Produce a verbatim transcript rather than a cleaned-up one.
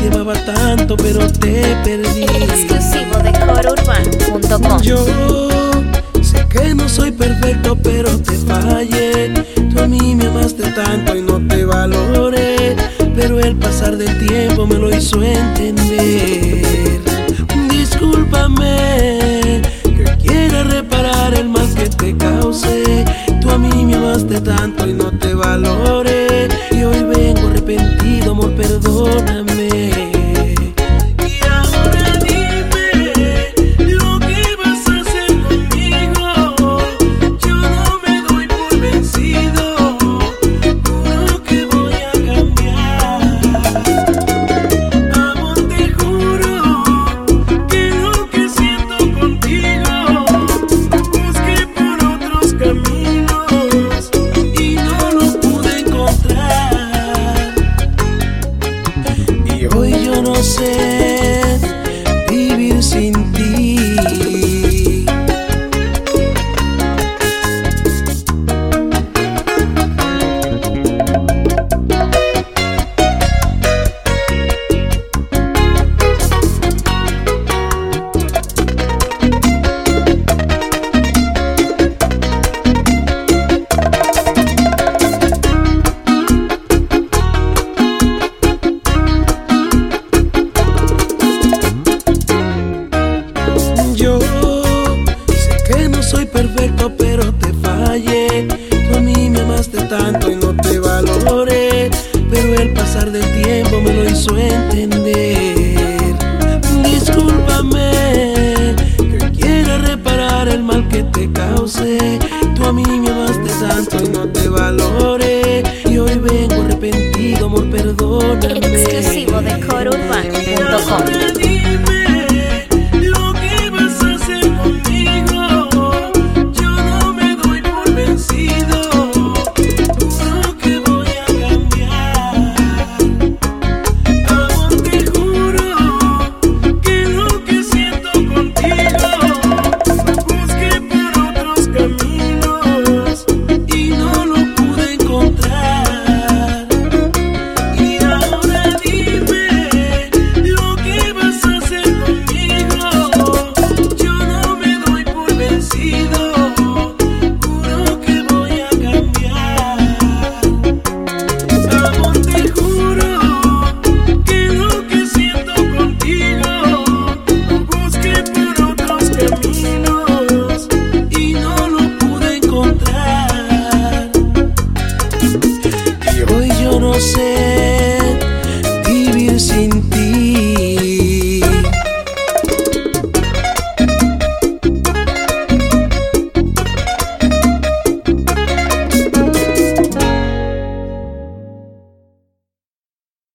te amaba tanto, pero te perdí. Exclusivo de coro urbano punto com. Yo sé que no soy perfecto, pero te fallé. Tú a mí me amaste tanto y no te valoré, pero el pasar del tiempo me lo hizo entender. Discúlpame, que quiera reparar el mal que te causé. Tú a mí me amaste tanto y no te valoré, y hoy vengo arrepentido, amor, perdóname. Hoy yo no sé vivir sin ti. Yo sé que no soy perfecto, pero te fallé. Tú a mí me amaste tanto y no te valoré, pero el pasar del tiempo me lo hizo entender. Discúlpame, que quiera reparar el mal que te causé. Tú a mí me amaste tanto y no te valoré, y hoy vengo arrepentido, amor, perdóname. Exclusivo de coro urbano punto com.